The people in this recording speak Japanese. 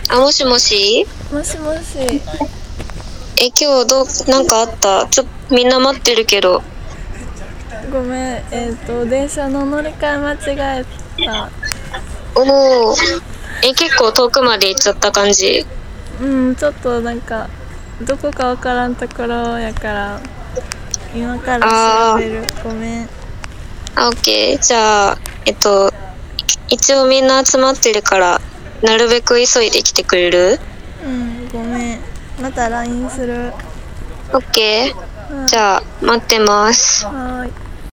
あ、もしもし。 もしもし。 今日なんかあった？みんな待ってるけど。 ごめん、電車の乗り換え間違えた。 おお。結構遠くまで行っちゃった感じ？ うん、ちょっとなんかどこかわからんところやから今から調べる。ごめん。 オッケー。じゃあ一応みんな集まってるからなるべく急いで来てくれる？ うん、ごめん。また LINE する。 オッケー。じゃあ待ってます。 はーい。